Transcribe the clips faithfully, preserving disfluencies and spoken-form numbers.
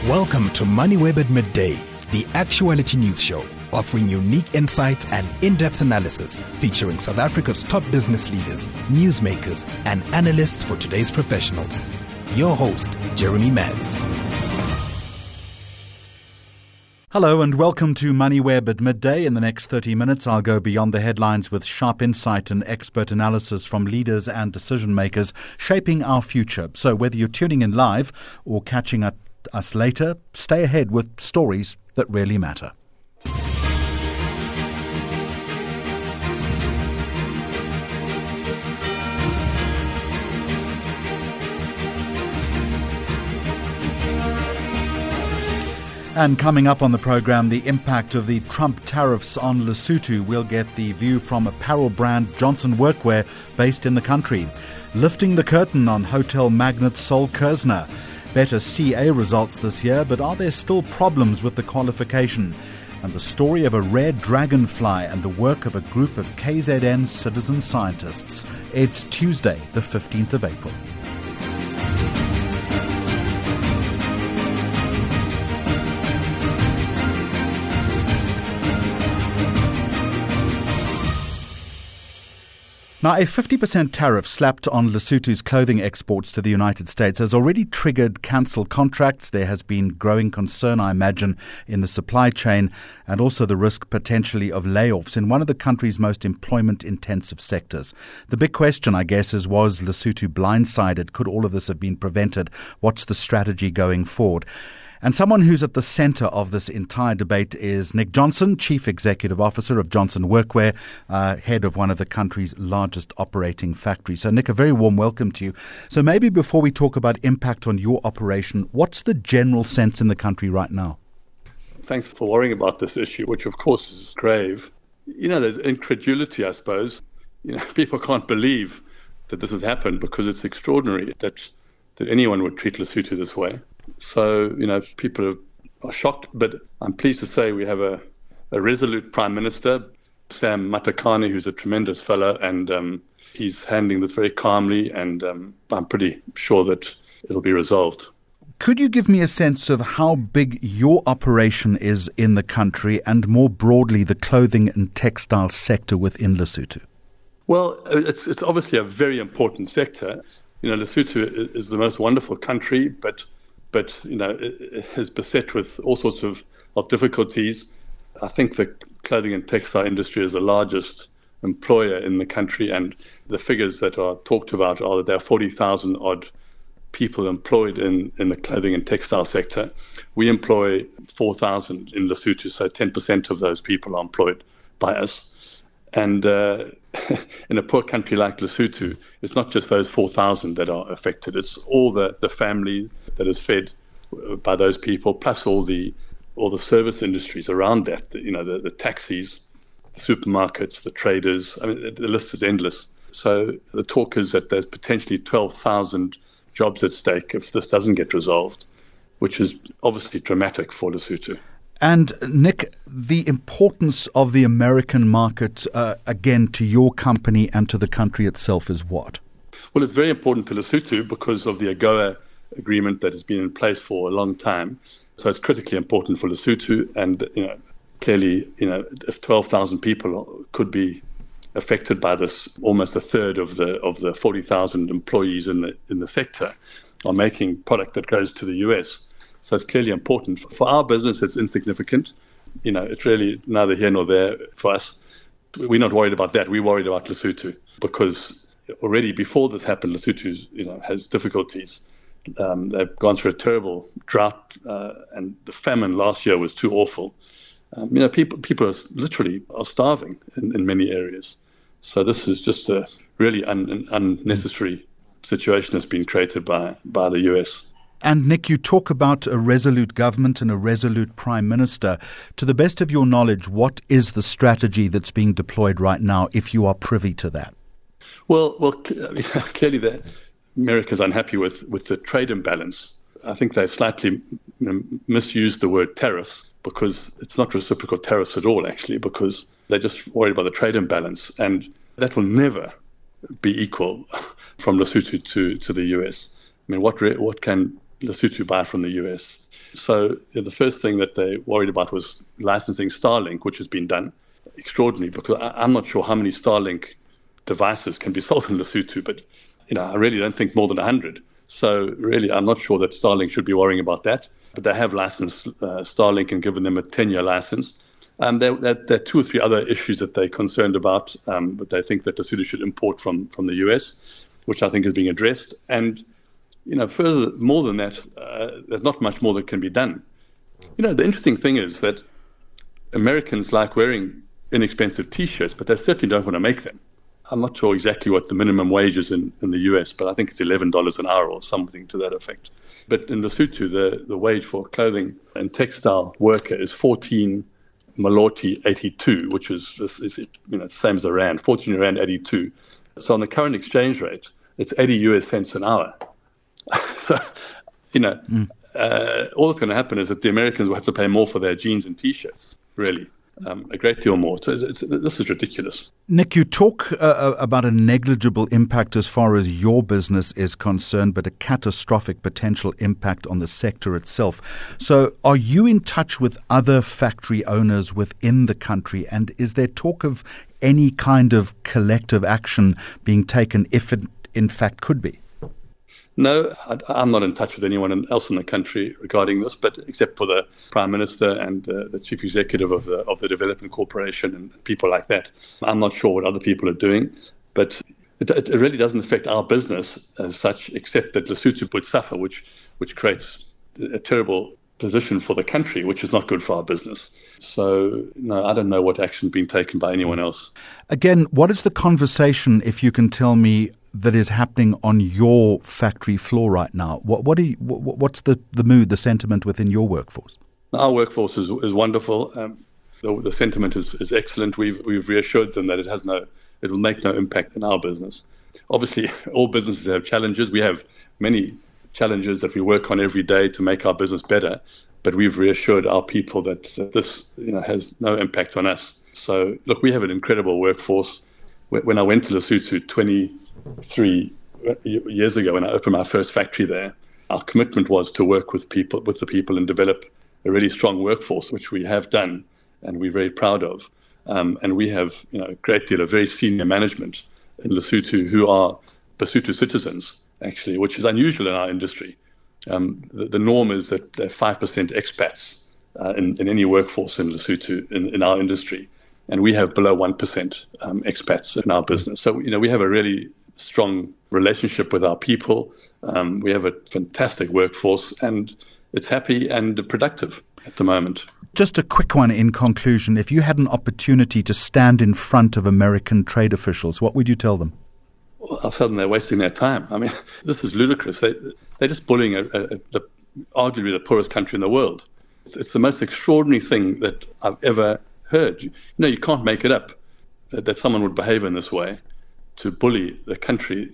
Welcome to MoneyWeb at Midday, the actuality news show, offering unique insights and in-depth analysis, featuring South Africa's top business leaders, newsmakers, and analysts for today's professionals. Your host, Jeremy Mads. Hello and welcome to MoneyWeb at Midday. In the next thirty minutes, I'll go beyond the headlines with sharp insight and expert analysis from leaders and decision makers shaping our future. So whether you're tuning in live or catching up us later, stay ahead with stories that really matter. And coming up on the program, the impact of the Trump tariffs on Lesotho. We'll get the view from apparel brand Johnson Workwear based in the country. Lifting the curtain on hotel magnate Sol Kerzner. Better C A results this year, but are there still problems with the qualification? And the story of a rare dragonfly and the work of a group of K Z N citizen scientists. It's Tuesday, the fifteenth of April. Now, a fifty percent tariff slapped on Lesotho's clothing exports to the United States has already triggered cancelled contracts. There has been growing concern, I imagine, in the supply chain and also the risk potentially of layoffs in one of the country's most employment-intensive sectors. The big question, I guess, is was Lesotho blindsided? Could all of this have been prevented? What's the strategy going forward? And someone who's at the centre of this entire debate is Nick Johnson, Chief Executive Officer of Johnson Workwear, uh, head of one of the country's largest operating factories. So, Nick, a very warm welcome to you. So maybe before we talk about impact on your operation, what's the general sense in the country right now? Thanks for worrying about this issue, which of course is grave. You know, there's incredulity, I suppose. You know, people can't believe that this has happened because it's extraordinary that that anyone would treat Lesotho this way. So, you know, people are shocked, but I'm pleased to say we have a, a resolute Prime Minister, Sam Matekane, who's a tremendous fellow, and um, he's handling this very calmly, and um, I'm pretty sure that it'll be resolved. Could you give me a sense of how big your operation is in the country and more broadly the clothing and textile sector within Lesotho? Well, it's, it's obviously a very important sector. You know, Lesotho is the most wonderful country, but but, you know, it is beset with all sorts of, of difficulties. I think the clothing and textile industry is the largest employer in the country, and the figures that are talked about are that there are forty thousand odd people employed in, in the clothing and textile sector. We employ four thousand in Lesotho, so ten percent of those people are employed by us. And uh, in a poor country like Lesotho, it's not just those four thousand that are affected. It's all the, the family that is fed by those people, plus all the all the service industries around that. You know, the, the taxis, the supermarkets, the traders. I mean, the list is endless. So the talk is that there's potentially twelve thousand jobs at stake if this doesn't get resolved, which is obviously dramatic for Lesotho. And, Nick, the importance of the American market, uh, again, to your company and to the country itself is what? Well, it's very important to Lesotho because of the AGOA agreement that has been in place for a long time. So it's critically important for Lesotho. And, you know, clearly, you know, if twelve thousand people could be affected by this, almost a third of the of the forty thousand employees in the in the sector are making product that goes to the U S. So it's clearly important. For our business, it's insignificant. You know, it's really neither here nor there for us. We're not worried about that. We're worried about Lesotho because already before this happened, Lesotho, you know, has difficulties. Um, they've gone through a terrible drought, uh, and the famine last year was too awful. Um, you know, people people are literally are starving in, in many areas. So this is just a really un, an unnecessary situation that's been created by, by the U S. And, Nick, you talk about a resolute government and a resolute prime minister. To the best of your knowledge, what is the strategy that's being deployed right now, if you are privy to that? Well, well, clearly the, America's unhappy with, with the trade imbalance. I think they've slightly you know, misused the word tariffs because it's not reciprocal tariffs at all, actually, because they're just worried about the trade imbalance. And that will never be equal from Lesotho to, to the U S. I mean, what re- what can Lesotho buy from the U S. So you know, the first thing that they worried about was licensing Starlink, which has been done. Extraordinary, because I, I'm not sure how many Starlink devices can be sold in Lesotho, but you know, I really don't think more than one hundred. So really, I'm not sure that Starlink should be worrying about that. But they have licensed uh, Starlink and given them a ten-year license. Um, there, there, there are two or three other issues that they're concerned about, um, but they think that Lesotho should import from, from the U S, which I think is being addressed. And, you know, further, more than that, uh, there's not much more that can be done. You know, the interesting thing is that Americans like wearing inexpensive T-shirts, but they certainly don't want to make them. I'm not sure exactly what the minimum wage is in, in the U S, but I think it's eleven dollars an hour or something to that effect. But in Lesotho, the, the wage for a clothing and textile worker is fourteen Maloti eighty-two, which is, is you know, the same as the Rand, fourteen Rand eighty-two. So on the current exchange rate, it's eighty U S cents an hour. So, you know, mm. uh, all that's going to happen is that the Americans will have to pay more for their jeans and T-shirts, really. Um, a great deal more. So it's, it's, this is ridiculous. Nick, you talk uh, about a negligible impact as far as your business is concerned, but a catastrophic potential impact on the sector itself. So are you in touch with other factory owners within the country? And is there talk of any kind of collective action being taken if it in fact could be? No, I, I'm not in touch with anyone else in the country regarding this, but except for the Prime Minister and the, the Chief Executive of the of the Development Corporation and people like that. I'm not sure what other people are doing, but it, it really doesn't affect our business as such, except that Lesotho would suffer, which which creates a terrible position for the country, which is not good for our business. So, no, I don't know what action being taken by anyone else. Again, what is the conversation, if you can tell me, that is happening on your factory floor right now? What what, are you, what what's the, the mood, the sentiment within your workforce? Our workforce is is wonderful. Um, the, the sentiment is, is excellent. We've we've reassured them that it has no, it will make no impact in our business. Obviously, all businesses have challenges. We have many challenges that we work on every day to make our business better. But we've reassured our people that, that this, you know, has no impact on us. So, look, we have an incredible workforce. When I went to Lesotho twenty-three years ago, when I opened my first factory there, our commitment was to work with people, with the people, and develop a really strong workforce, which we have done, and we're very proud of. Um, and we have, you know, a great deal of very senior management in Lesotho who are Lesotho citizens, actually, which is unusual in our industry. Um, the, the norm is that there are five percent expats uh, in, in any workforce in Lesotho in, in our industry. And we have below one percent um, expats in our business. So, you know, we have a really strong relationship with our people. Um, we have a fantastic workforce, and it's happy and productive at the moment. Just a quick one in conclusion. If you had an opportunity to stand in front of American trade officials, what would you tell them? Well, I'll tell them they're wasting their time. I mean, this is ludicrous. They, they're just bullying a, a, a, the, arguably the poorest country in the world. It's, it's the most extraordinary thing that I've ever heard. You know, you can't make it up that, that someone would behave in this way to bully the country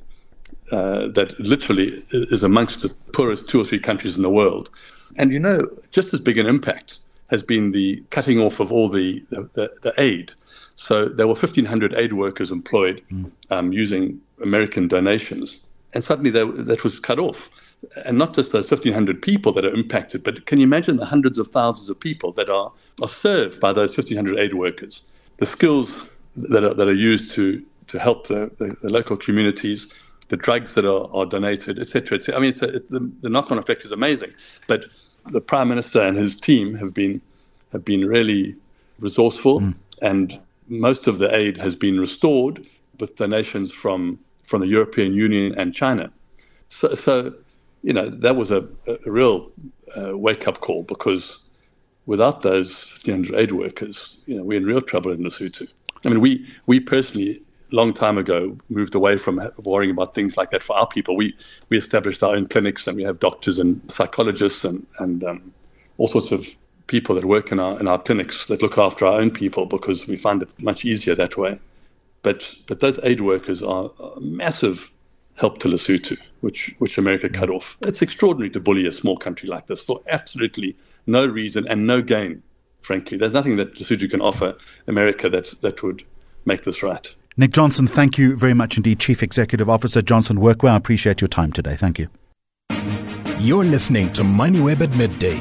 uh, that literally is amongst the poorest two or three countries in the world. And, you know, just as big an impact has been the cutting off of all the, the, the, the aid. So there were fifteen hundred aid workers employed mm. um, using American donations. And suddenly they, that was cut off. And not just those fifteen hundred people that are impacted, but can you imagine the hundreds of thousands of people that are, are served by those fifteen hundred aid workers? The skills that are, that are used to, to help the, the, the local communities, the drugs that are, are donated, et cetera. I mean, it's a, it, the, the knock-on effect is amazing. But the Prime Minister and his team have been have been really resourceful, mm. and most of the aid has been restored with donations from, from the European Union and China. So, so you know, that was a, a real uh, wake-up call, because without those fifteen hundred aid workers, you know, we're in real trouble in Lesotho. I mean, we, we personally, a long time ago, moved away from worrying about things like that for our people. We we established our own clinics, and we have doctors and psychologists and, and um, all sorts of people that work in our in our clinics that look after our own people, because we find it much easier that way. But but those aid workers are a massive help to Lesotho, which which America cut off. It's extraordinary to bully a small country like this for absolutely no reason and no gain, frankly. There's nothing that Lesotho can offer America that, that would make this right. Nick Johnson, thank you very much indeed. Chief Executive Officer, Johnson Workwear. I appreciate your time today. Thank you. You're listening to MoneyWeb at midday.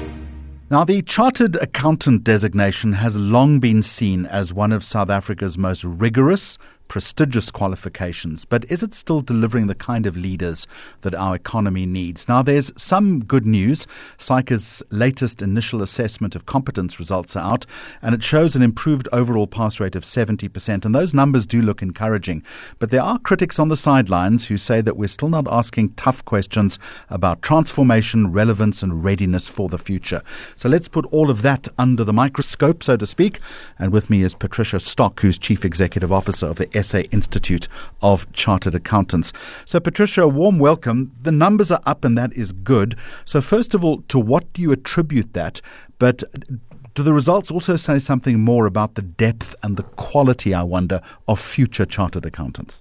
Now, the Chartered Accountant designation has long been seen as one of South Africa's most rigorous, prestigious qualifications, but is it still delivering the kind of leaders that our economy needs? Now, there's some good news. SAICA's latest initial assessment of competence results are out, and it shows an improved overall pass rate of seventy percent, and those numbers do look encouraging. But there are critics on the sidelines who say that we're still not asking tough questions about transformation, relevance, and readiness for the future. So let's put all of that under the microscope, so to speak. And with me is Patricia Stock, who's Chief Executive Officer of the S A Institute of Chartered Accountants. So, Patricia, a warm welcome. The numbers are up, and that is good. So, first of all, to what do you attribute that? But do the results also say something more about the depth and the quality, I wonder, of future chartered accountants?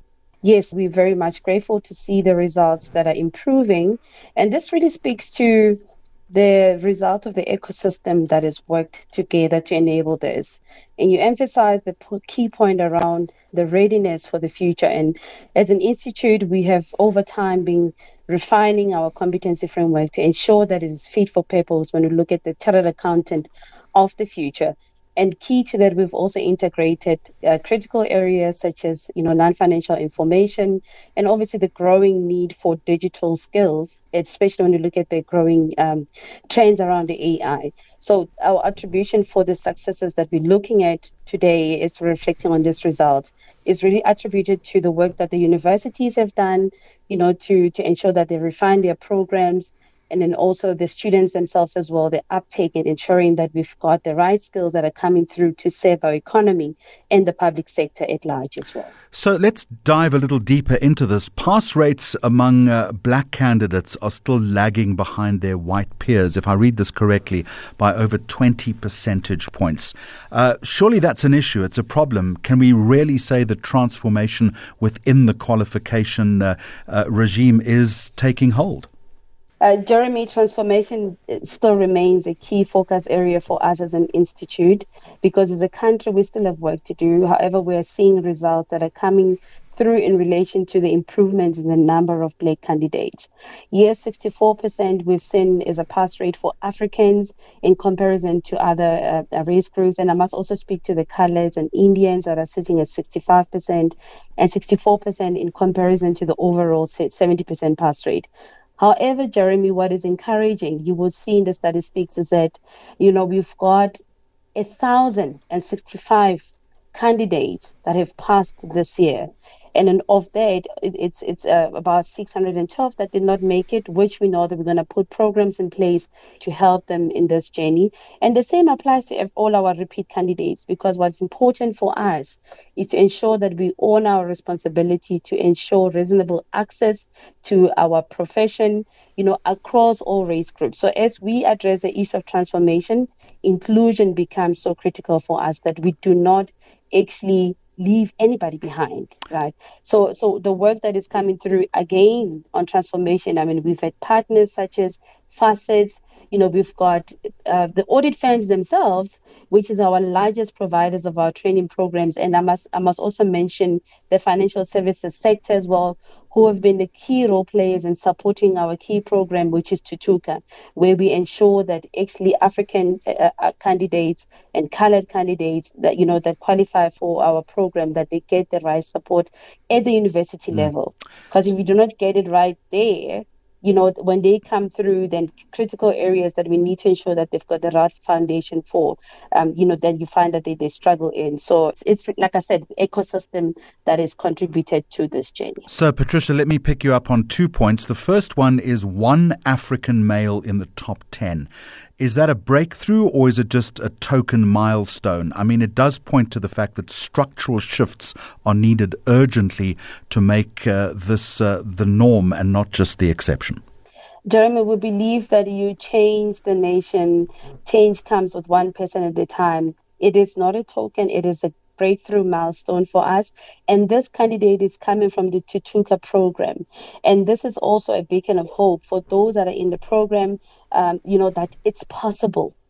Yes, we're very much grateful to see the results that are improving. And this really speaks to the result of the ecosystem that has worked together to enable this. And you emphasize the key point around the readiness for the future. And as an institute, we have over time been refining our competency framework to ensure that it is fit for purpose when we look at the chartered accountant of the future. And key to that, we've also integrated uh, critical areas such as, you know, non-financial information, and obviously the growing need for digital skills, especially when you look at the growing um, trends around the A I. So our attribution for the successes that we're looking at today is reflecting on this result. Is really attributed to the work that the universities have done, you know, to, to ensure that they refine their programs, and then also the students themselves as well, the uptake and ensuring that we've got the right skills that are coming through to serve our economy and the public sector at large as well. So let's dive a little deeper into this. Pass rates among uh, black candidates are still lagging behind their white peers, if I read this correctly, by over twenty percentage points. Uh, surely that's an issue. It's a problem. Can we really say that transformation within the qualification uh, uh, regime is taking hold? Uh, Jeremy, transformation still remains a key focus area for us as an institute, because as a country, we still have work to do. However, we are seeing results that are coming through in relation to the improvements in the number of black candidates. Yes, sixty-four percent we've seen is a pass rate for Africans in comparison to other uh, race groups. And I must also speak to the colors and Indians that are sitting at sixty-five percent and sixty-four percent in comparison to the overall seventy percent pass rate. However, Jeremy, what is encouraging, you will see in the statistics, is that, you know, we've got one thousand sixty-five candidates that have passed this year. And then of that, it, it's it's uh, about six hundred twelve that did not make it, which we know that we're going to put programs in place to help them in this journey. And the same applies to all our repeat candidates, because what's important for us is to ensure that we own our responsibility to ensure reasonable access to our profession, you know, across all race groups. So as we address the issue of transformation, inclusion becomes so critical for us that we do not actually leave anybody behind, right? So so the work that is coming through again on transformation, I mean, we've had partners such as Facets, you know, we've got uh, the audit firms themselves, which is our largest providers of our training programs. And I must I must also mention the financial services sector as well, who have been the key role players in supporting our key program, which is Tutuka, where we ensure that actually African uh, uh, candidates and colored candidates that, you know, that qualify for our program, that they get the right support at the university mm. level. Because if we do not get it right there, you know, when they come through, then critical areas that we need to ensure that they've got the right foundation for, um, you know, then you find that they, they struggle in. So it's, it's, like I said, the ecosystem that has contributed to this journey. So, Patricia, let me pick you up on two points. The first one is one African male in the top ten. Is that a breakthrough, or is it just a token milestone? I mean, it does point to the fact that structural shifts are needed urgently to make uh, this uh, the norm and not just the exception. Jeremy, we believe that you change the nation. Change comes with one person at a time. It is not a token. It is a breakthrough milestone for us. And this candidate is coming from the Tutuka program. And this is also a beacon of hope for those that are in the program, um, you know, that it's possible.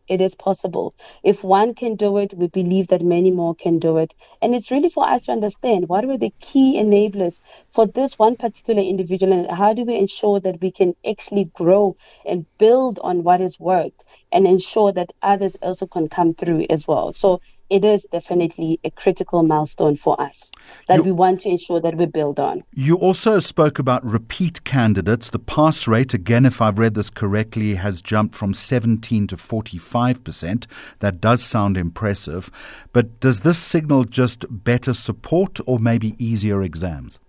It is possible. If one can do it, we believe that many more can do it. And it's really for us to understand what were the key enablers for this one particular individual, and how do we ensure that we can actually grow and build on what has worked and ensure that others also can come through as well. So it is definitely a critical milestone for us that you, we want to ensure that we build on. You also spoke about repeat candidates. The pass rate, again, if I've read this correctly, has jumped from seventeen to forty-five percent. That does sound impressive. But does this signal just better support or maybe easier exams?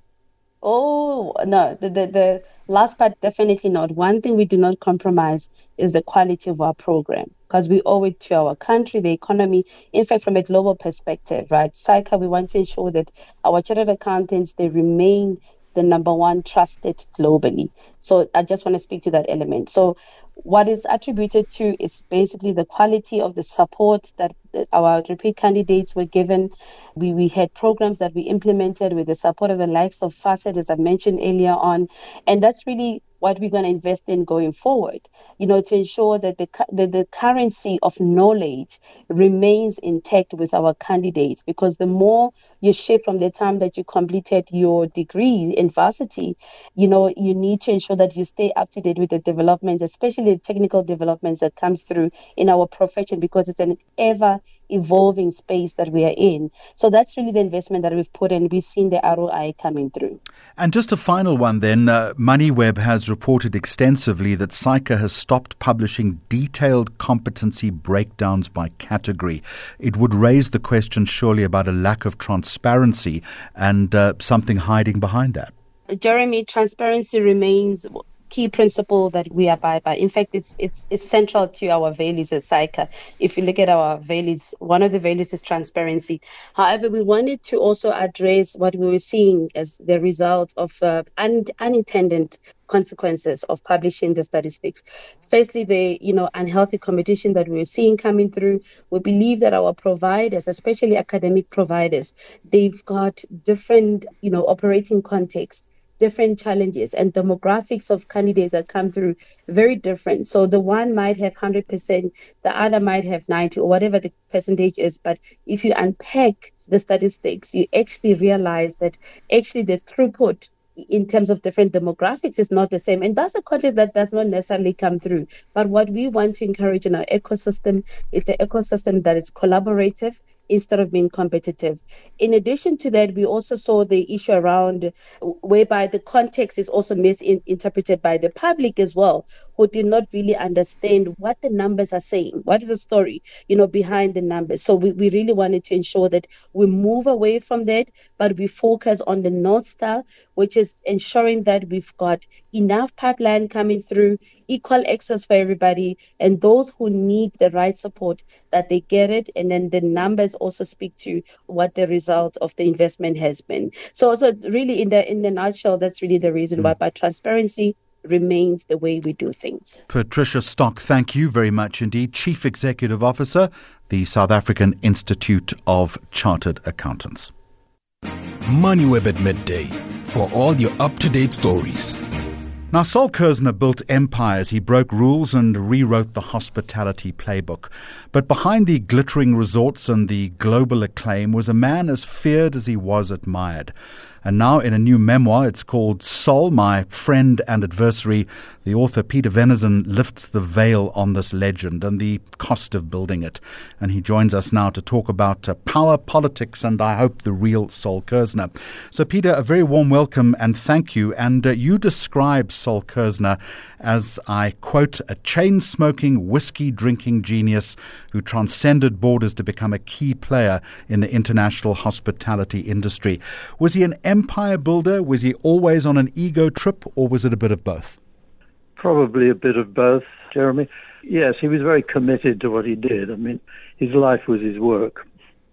Oh, no, the, the, the last part, definitely not. One thing we do not compromise is the quality of our program, because we owe it to our country, the economy. In fact, from a global perspective, right? SAICA, we want to ensure that our chartered accountants, they remain the number one trusted globally. So I just want to speak to that element. So what is attributed to is basically the quality of the support that our repeat candidates were given. We we had programs that we implemented with the support of the likes of FASET, as I mentioned earlier on. And that's really what we're going to invest in going forward, you know, to ensure that the, the the currency of knowledge remains intact with our candidates, because the more you shift from the time that you completed your degree in varsity, you know, you need to ensure that you stay up to date with the developments, especially the technical developments that comes through in our profession, because it's an ever evolving space that we are in. So that's really the investment that we've put in. We've seen the R O I coming through. And just a final one then, uh, MoneyWeb has reported extensively that SAICA has stopped publishing detailed competency breakdowns by category. It would raise the question surely about a lack of transparency and uh, something hiding behind that. Jeremy, transparency remains key principle that we abide by. In fact, it's it's it's central to our values at SAICA. If you look at our values, one of the values is transparency. However, we wanted to also address what we were seeing as the result of uh, un- unintended consequences of publishing the statistics. Firstly, the you know unhealthy competition that we're seeing coming through. We believe that our providers, especially academic providers, they've got different you know operating contexts, different challenges, and demographics of candidates that come through very different. So the one might have one hundred percent, the other might have ninety or whatever the percentage is. But if you unpack the statistics, you actually realize that actually the throughput in terms of different demographics is not the same. And that's a context that does not necessarily come through. But what we want to encourage in our ecosystem, it's an ecosystem that is collaborative instead of being competitive. In addition to that, we also saw the issue around whereby the context is also misinterpreted by the public as well, who did not really understand what the numbers are saying. What is the story, you know, behind the numbers? So we, we really wanted to ensure that we move away from that, but we focus on the North Star, which is ensuring that we've got enough pipeline coming through, equal access for everybody, and those who need the right support, that they get it. And then the numbers also speak to what the result of the investment has been. So, so really, in the in the nutshell, that's really the reason why. But transparency remains the way we do things. Patricia Stock, thank you very much indeed. Chief Executive Officer, the South African Institute of Chartered Accountants. MoneyWeb at midday for all your up-to-date stories. Now, Sol Kerzner built empires. He broke rules and rewrote the hospitality playbook. But behind the glittering resorts and the global acclaim was a man as feared as he was admired. And now in a new memoir, it's called Sol, My Friend and Adversary, the author Peter Venison lifts the veil on this legend and the cost of building it. And he joins us now to talk about uh, power, politics, and I hope the real Sol Kerzner. So Peter, a very warm welcome and thank you. And uh, you describe Sol Kerzner as, I quote, a chain-smoking, whiskey-drinking genius who transcended borders to become a key player in the international hospitality industry. Was he an empire builder? Was he always on an ego trip, or was it a bit of both? Probably a bit of both, Jeremy. Yes, he was very committed to what he did. I mean, his life was his work.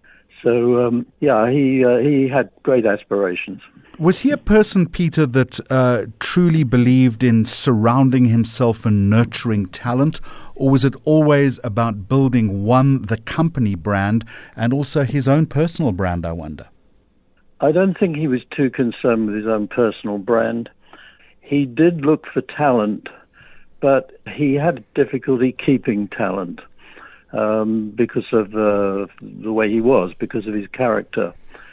So, um, yeah, he uh, he had great aspirations. Was he a person, Peter, that uh, truly believed in surrounding himself and nurturing talent, or was it always about building, one, the company brand, and also his own personal brand, I wonder? I don't think he was too concerned with his own personal brand. He did look for talent, but he had difficulty keeping talent. um, because of uh, the way he was, because of his character.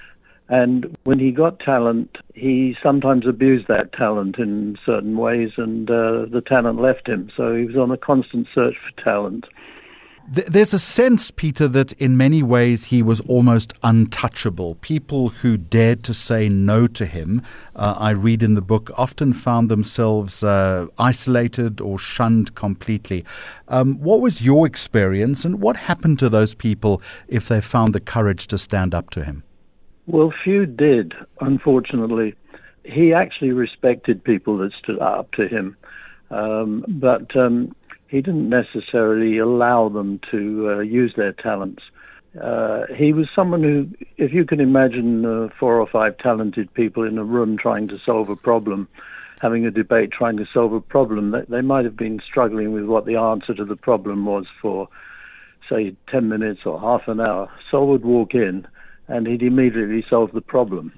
And when he got talent, he sometimes abused that talent in certain ways, and uh, the talent left him. So he was on a constant search for talent. There's a sense, Peter, that in many ways he was almost untouchable. People who dared to say no to him, uh, I read in the book, often found themselves uh, isolated or shunned completely. Um, what was your experience, and what happened to those people if they found the courage to stand up to him? Well, few did, unfortunately. He actually respected people that stood up to him, um, but um, he didn't necessarily allow them to uh, use their talents. Uh, he was someone who, if you can imagine uh, four or five talented people in a room trying to solve a problem, having a debate trying to solve a problem, they, they might have been struggling with what the answer to the problem was for, say, ten minutes or half an hour. Sol would walk in and he'd immediately solve the problem.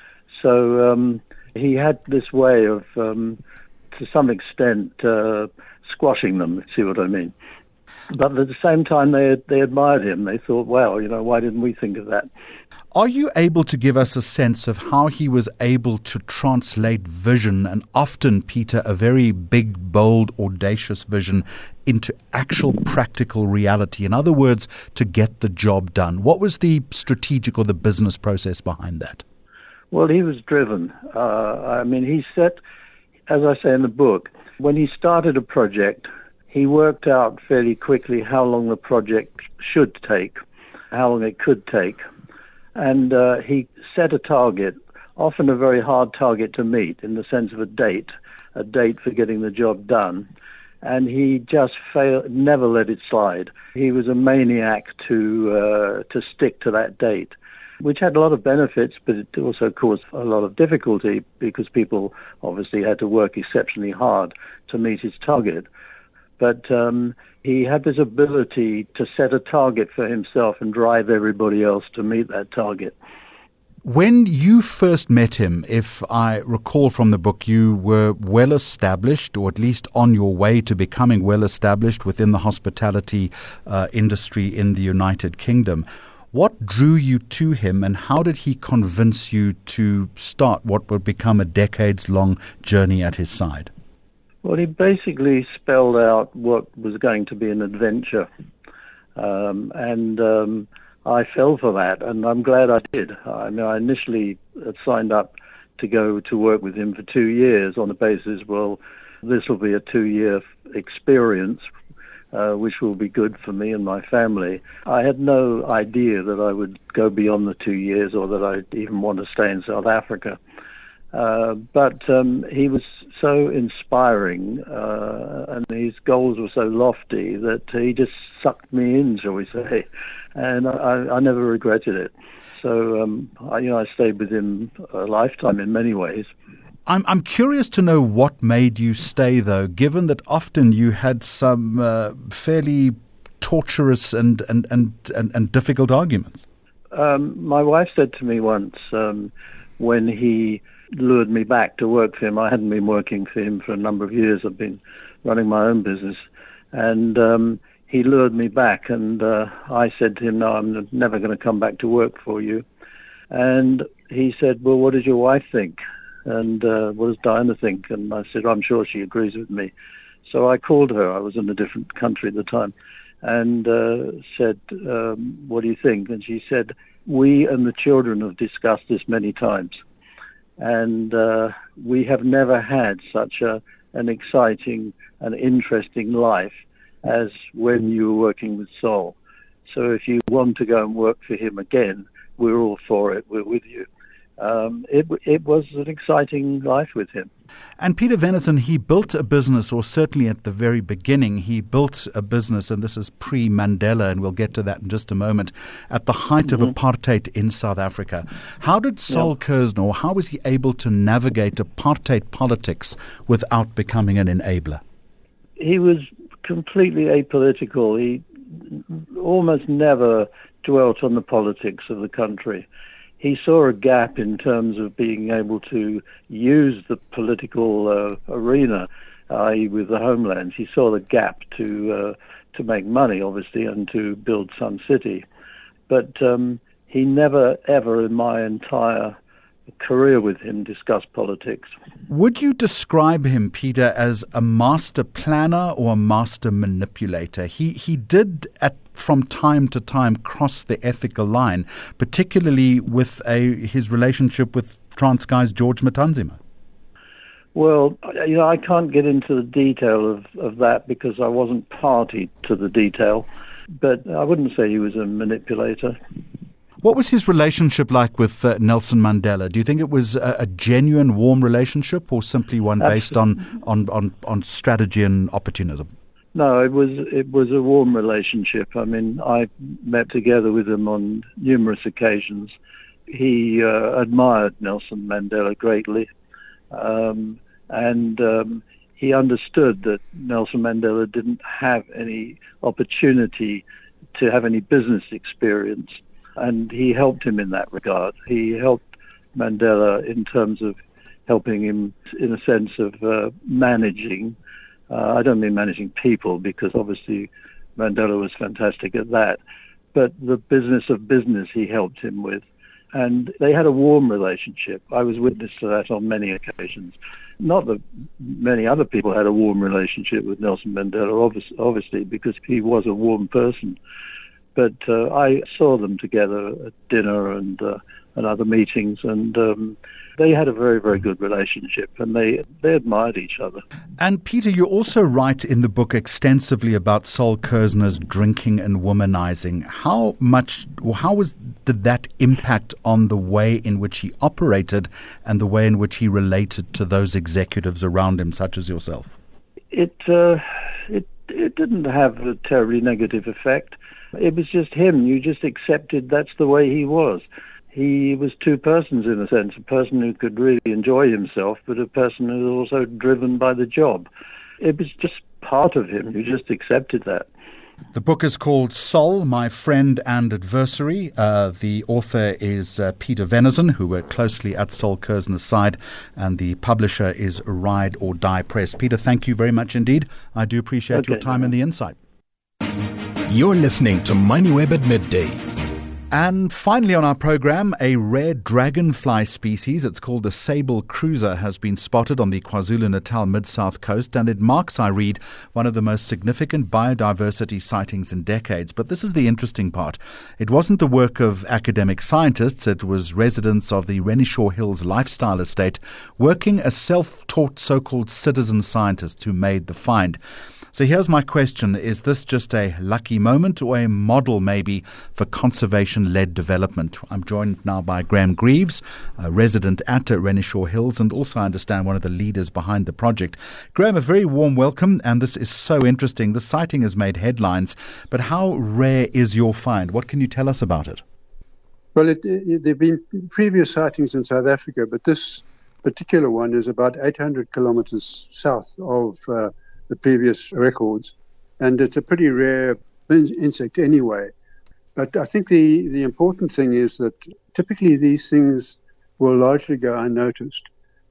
So um, he had this way of, um, to some extent, uh, squashing them, see what I mean. But at the same time, they they admired him. They thought, well, you know, why didn't we think of that? Are you able to give us a sense of how he was able to translate vision, and often, Peter, a very big, bold, audacious vision, into actual practical reality? In other words, to get the job done. What was the strategic or the business process behind that? Well, he was driven. Uh, I mean, he set, as I say in the book, when he started a project, he worked out fairly quickly how long the project should take, how long it could take. And uh, he set a target, often a very hard target to meet in the sense of a date, a date for getting the job done. And he just failed, never let it slide. He was a maniac to uh, to stick to that date, which had a lot of benefits, but it also caused a lot of difficulty because people obviously had to work exceptionally hard to meet his target. But um, he had this ability to set a target for himself and drive everybody else to meet that target. When you first met him, if I recall from the book, you were well established, or at least on your way to becoming well established within the hospitality uh, industry in the United Kingdom. What drew you to him, and how did he convince you to start what would become a decades-long journey at his side? Well, he basically spelled out what was going to be an adventure. Um, and um, I fell for that, and I'm glad I did. I mean, I initially had signed up to go to work with him for two years on the basis, well, this will be a two-year experience, uh, which will be good for me and my family. I had no idea that I would go beyond the two years or that I'd even want to stay in South Africa. Uh, but um, he was so inspiring, uh, and his goals were so lofty that he just sucked me in, shall we say, and I, I never regretted it. So, um, I, you know, I stayed with him a lifetime in many ways. I'm I'm curious to know what made you stay, though, given that often you had some uh, fairly torturous and and, and, and, and difficult arguments. Um, my wife said to me once, um, when he lured me back to work for him. I hadn't been working for him for a number of years. I've been running my own business. And um, he lured me back, and uh, I said to him, no, I'm never going to come back to work for you. And he said, well, what does your wife think? And uh, what does Diana think? And I said, I'm sure she agrees with me. So I called her. I was in a different country at the time. And uh, said, um, what do you think? And she said, we and the children have discussed this many times. And uh, we have never had such a, an exciting and interesting life as when you were working with Sol. So if you want to go and work for him again, we're all for it. We're with you. Um, it, it was an exciting life with him. And Peter Venison, he built a business, or certainly at the very beginning, he built a business, and this is pre-Mandela, and we'll get to that in just a moment, at the height mm-hmm. of apartheid in South Africa. How did Sol yeah. Kerzner, or how was he able to navigate apartheid politics without becoming an enabler? He was completely apolitical. He almost never dwelt on the politics of the country. He saw a gap in terms of being able to use the political uh, arena that is with the homelands. He saw the gap to uh, to make money, obviously, and to build Sun City. But um, he never, ever in my entire career with him discussed politics. Would you describe him, Peter, as a master planner or a master manipulator? He he did at from time to time cross the ethical line, particularly with a his relationship with Transkei's George Matanzima. Well, you know, I can't get into the detail of, of that because I wasn't party to the detail, but I wouldn't say he was a manipulator. What was his relationship like with uh, Nelson Mandela? Do you think it was a, a genuine, warm relationship or simply one based on, on, on, on strategy and opportunism? No, it was it was a warm relationship. I mean, I met together with him on numerous occasions. He uh, admired Nelson Mandela greatly, um, and um, he understood that Nelson Mandela didn't have any opportunity to have any business experience. And he helped him in that regard. He helped Mandela in terms of helping him in a sense of uh, managing. Uh, I don't mean managing people, because obviously Mandela was fantastic at that. But the business of business he helped him with. And they had a warm relationship. I was witness to that on many occasions. Not that many other people had a warm relationship with Nelson Mandela, obviously, because he was a warm person. But uh, I saw them together at dinner and uh, and other meetings, and um, they had a very, very good relationship, and they, they admired each other. And Peter, you also write in the book extensively about Sol Kerzner's drinking and womanizing. How much, or how was did that impact on the way in which he operated and the way in which he related to those executives around him, such as yourself? It uh, it it didn't have a terribly negative effect. It was just him. You just accepted that's the way he was. He was two persons in a sense, a person who could really enjoy himself, but a person who was also driven by the job. It was just part of him. You just accepted that. The book is called Sol, My Friend and Adversary. Uh, the author is uh, Peter Venison, who worked closely at Sol Kerzner's side, and the publisher is Ride or Die Press. Peter, thank you very much indeed. I do appreciate okay, your time no. and the insight. You're listening to MoneyWeb at midday. And finally on our program, a rare dragonfly species, it's called the sable cruiser, has been spotted on the KwaZulu-Natal Mid-South Coast, and it marks, I read, one of the most significant biodiversity sightings in decades. But this is the interesting part. It wasn't the work of academic scientists, it was residents of the Renishaw Hills Lifestyle Estate working as self-taught so-called citizen scientists who made the find. So here's my question. Is this just a lucky moment or a model maybe for conservation-led development? I'm joined now by Graham Greaves, a resident at Renishaw Hills, and also I understand one of the leaders behind the project. Graham, a very warm welcome, and this is so interesting. The sighting has made headlines, but how rare is your find? What can you tell us about it? Well, it, it, there have been previous sightings in South Africa, but this particular one is about eight hundred kilometers south of uh, the previous records, and it's a pretty rare insect anyway. But I think the, the important thing is that typically these things will largely go unnoticed.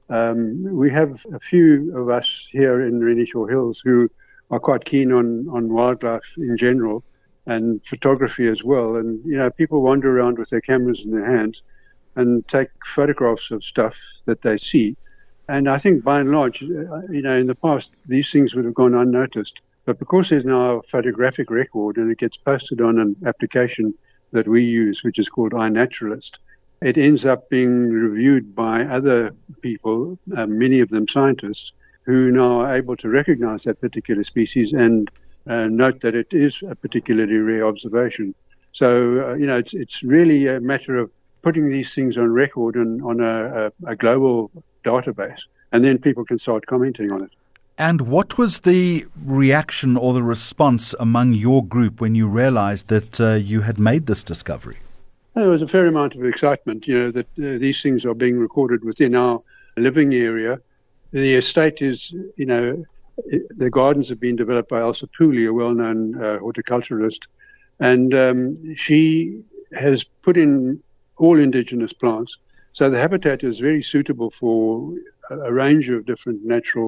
Um, we have a few of us here in Renishaw Hills who are quite keen on, on wildlife in general and photography as well. And, you know, people wander around with their cameras in their hands and take photographs of stuff that they see. And I think by and large, you know, in the past, these things would have gone unnoticed. But because there's now a photographic record and it gets posted on an application that we use, which is called iNaturalist, it ends up being reviewed by other people, uh, many of them scientists, who now are able to recognize that particular species and uh, note that it is a particularly rare observation. So, uh, you know, it's it's really a matter of putting these things on record and on a, a, a global database, and then people can start commenting on it. And what was the reaction or the response among your group when you realized that uh, you had made this discovery? There was a fair amount of excitement, you know, that uh, these things are being recorded within our living area. The estate is, you know, the gardens have been developed by Elsa Pooley, a well-known uh, horticulturalist, and um, she has put in all indigenous plants. So the habitat is very suitable for a range of different natural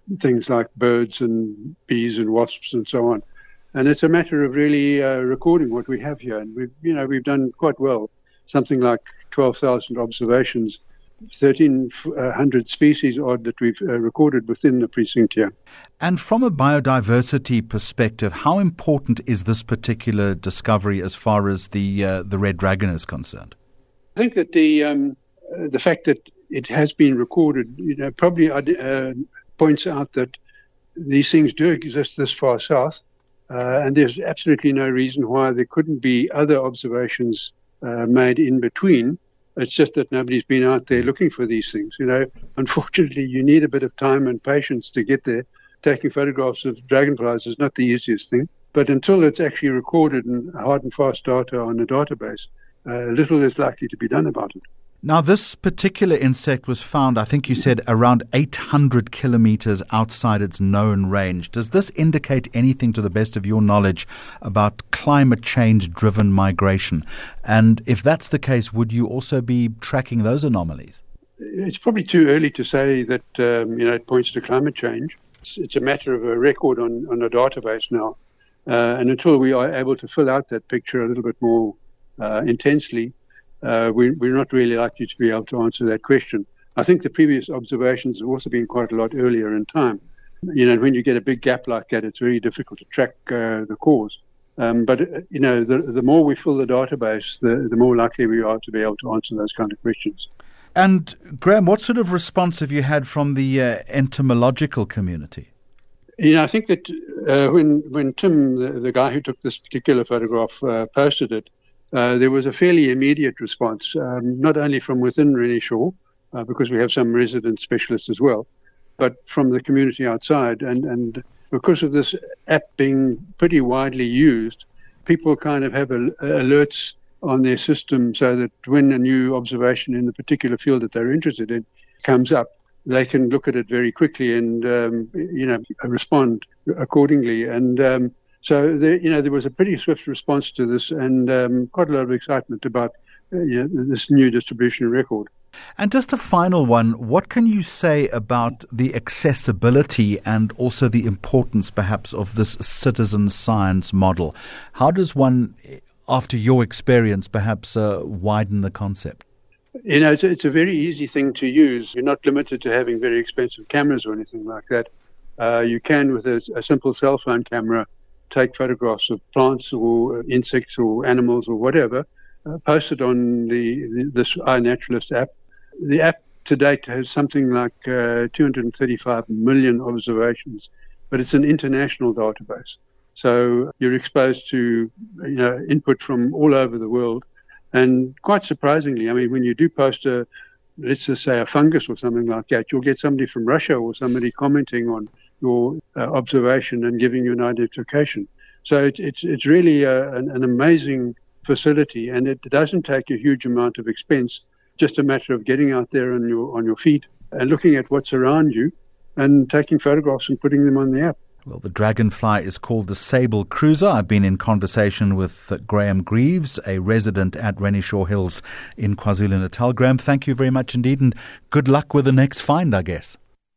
things like birds and bees and wasps and so on. And it's a matter of really uh, recording what we have here. And we've, you know, we've done quite well, something like twelve thousand observations, thirteen hundred species odd that we've uh, recorded within the precinct here. And from a biodiversity perspective, how important is this particular discovery as far as the uh, the red dragon is concerned? I think that the um, uh, the fact that it has been recorded, you know, probably uh, points out that these things do exist this far south, uh, and there's absolutely no reason why there couldn't be other observations uh, made in between. It's just that nobody's been out there looking for these things. You know, unfortunately, you need a bit of time and patience to get there. Taking photographs of dragonflies is not the easiest thing. But until it's actually recorded in hard and fast data on a database, uh, little is likely to be done about it. Now, this particular insect was found, I think you said, around eight hundred kilometers outside its known range. Does this indicate anything, to the best of your knowledge, about climate change-driven migration? And if that's the case, would you also be tracking those anomalies? It's probably too early to say that um, you know it points to climate change. It's, it's a matter of a record on, on a database now. Uh, and until we are able to fill out that picture a little bit more uh, intensely, Uh, we, we're not really likely to be able to answer that question. I think the previous observations have also been quite a lot earlier in time. You know, when you get a big gap like that, it's very difficult to track uh, the cause. Um, but, uh, you know, the, the more we fill the database, the, the more likely we are to be able to answer those kind of questions. And, Graham, what sort of response have you had from the uh, entomological community? You know, I think that uh, when, when Tim, the, the guy who took this particular photograph, uh, posted it, Uh, there was a fairly immediate response, um, not only from within Renishaw, uh, because we have some resident specialists as well, but from the community outside. And, and because of this app being pretty widely used, people kind of have a, alerts on their system so that when a new observation in the particular field that they're interested in comes up, they can look at it very quickly and, um, you know, respond accordingly. And um, So, there, you know, there was a pretty swift response to this and um, quite a lot of excitement about uh, you know, this new distribution record. And just a final one, what can you say about the accessibility and also the importance, perhaps, of this citizen science model? How does one, after your experience, perhaps uh, widen the concept? You know, it's a, it's a very easy thing to use. You're not limited to having very expensive cameras or anything like that. Uh, you can, with a, a simple cell phone camera, take photographs of plants or insects or animals or whatever, uh, post it on the, the this iNaturalist app. The app to date has something like uh, two hundred thirty-five million observations, but it's an international database. So you're exposed to you know input from all over the world, and quite surprisingly, I mean, when you do post a, let's just say a fungus or something like that, you'll get somebody from Russia or somebody commenting on your uh, observation and giving you an identification. So it, it's it's really uh, an, an amazing facility, and it doesn't take a huge amount of expense. Just a matter of getting out there on your on your feet and looking at what's around you, and taking photographs and putting them on the app. Well, the dragonfly is called the sable cruiser. I've been in conversation with uh, Graham Greaves, a resident at Renishaw Hills in KwaZulu-Natal. Graham, thank you very much indeed, and good luck with the next find, I guess.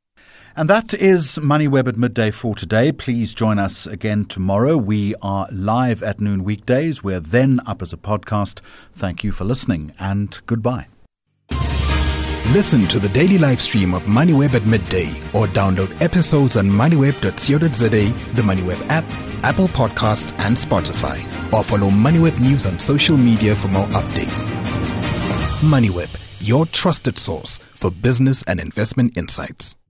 And that is MoneyWeb at midday for today. Please join us again tomorrow. We are live at noon weekdays. We're then up as a podcast. Thank you for listening, and goodbye. Listen to the daily live stream of MoneyWeb at midday or download episodes on moneyweb dot co dot za, the MoneyWeb app, Apple Podcasts and Spotify, or follow MoneyWeb News on social media for more updates. MoneyWeb, your trusted source for business and investment insights.